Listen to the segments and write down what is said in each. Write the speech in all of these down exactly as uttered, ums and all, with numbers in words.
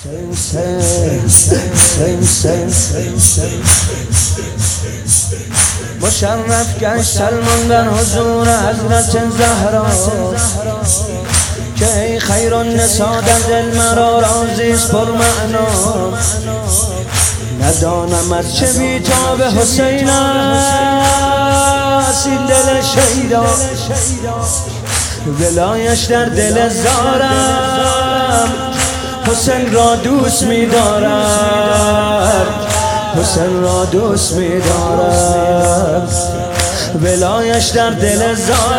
مشرف گشت سلمان در حضور حضرت زهرا که ای خیر النساء در دل مرا رازیست پر معنا. ندانم از چه بیتاب حسین است این دل شیدا، ولایش در دل زارم حسین را دوست می‌دارم، حسین را دوست می‌دارم، ولایش در دل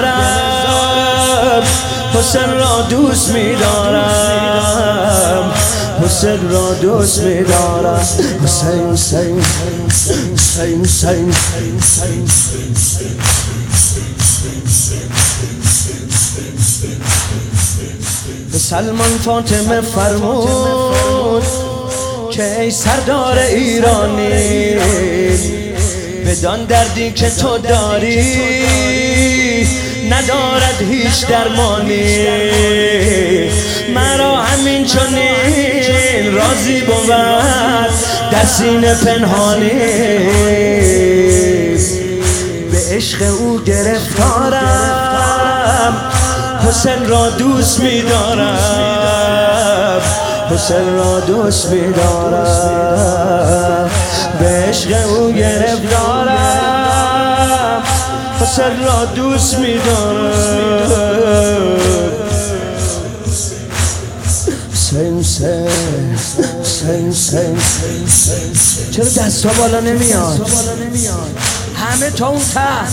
زارم حسین را دوست می‌دارم، حسین را دوست می‌دارم. حسین حسین حسین حسین سلمان فاطمه فرمود که ای سردار ایرانی، بدان دردی که تو داری ندارد هیچ درمانی. مرا همین چنین راضی بود در سینه پنهانی، به عشق او گرفتارم حسین را دوست می‌دارم، حسین را دوست می‌دارم، به عشق او گرفتارم حسین را دوست می‌دارم. حسین حسین حسین حسین چرا دستا بالا نمیاد؟ همه تا اون ته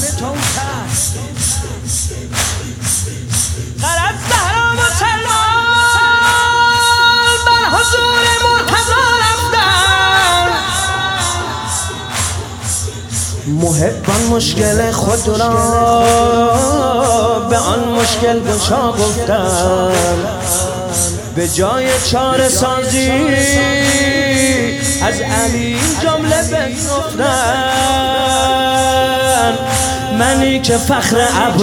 محبان مشکل خود را به آن مشکل گشا گفتن، به جای چاره سازی از علی جمله بگفتن. منی که فخر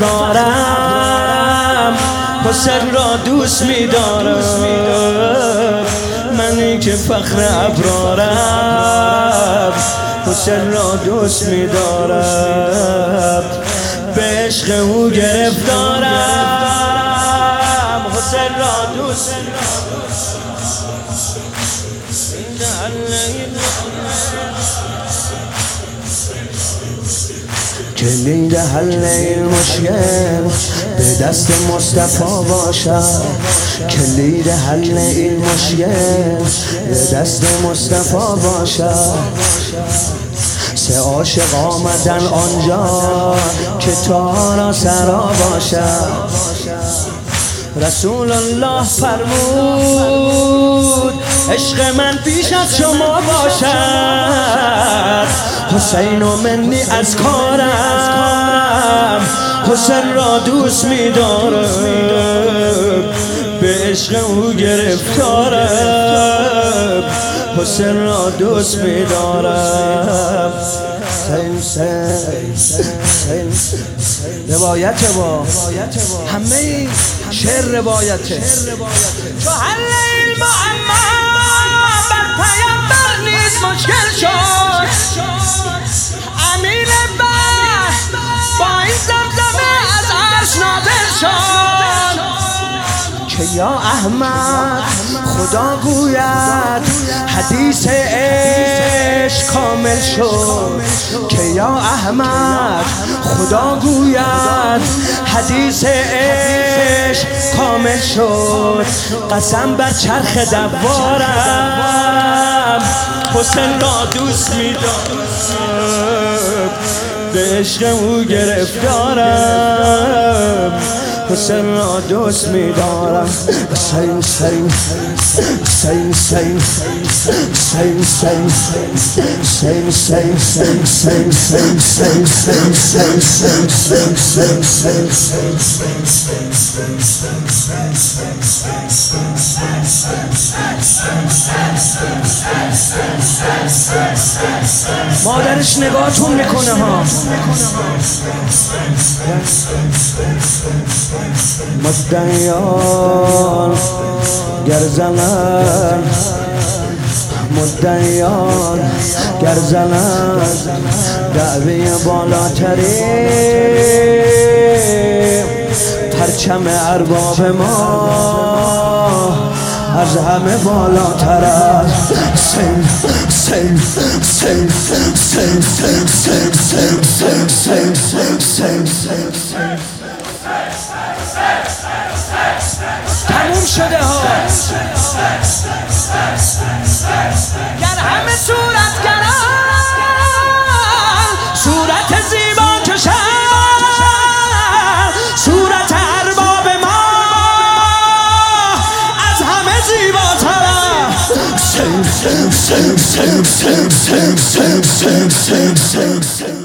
ابرارم حسین را دوست می‌دارم، منی که فخر ابرارم حسین را دوست می‌دارم، به عشق او گرفتارم حسین را دوست کلید حل این مشکل به دست مصطفی باشد، کلید حل این مشکل به دست مصطفی باشد. سه عاشق آمدن آنجا که تارا سرا باشد. رسول الله فرمود عشق من پیش از شما باشد، حسین و منی از کارم حسین را دوست می‌دارم، به عشق او گرفتارم حسین را دوست می‌دارم. روایت با همه شعر روایته، چو حل علم و اما بر پیامبر نیز مشکل شد. امین بر با این زمزمه از عرش نازل شد که یا احمد خدا گوید حدیث عشق کامل شد، که یا احمد خدا گوید حدیث عشق کامل شد. قسم بر چرخ دوارم حسین را دوست می‌دارم، به عشق او گرفتارم حسین را دوست می‌دارم. حسین حسین حسین حسین حسین حسین حسین حسین مادرش نگاهتون میکنه ها. مدعیان گر زنن مدعیان گر زنند دعوی بالاترین پرچم ارباب ما از همه بالاتر است. سین سین سین سین سین سین سین سین سین سین تموم شده ها. گر همه صورت گران صورت زیبا کشن صورت ارباب ما از همه زیباتر است. سین سین سین سین سین سین سین سین سین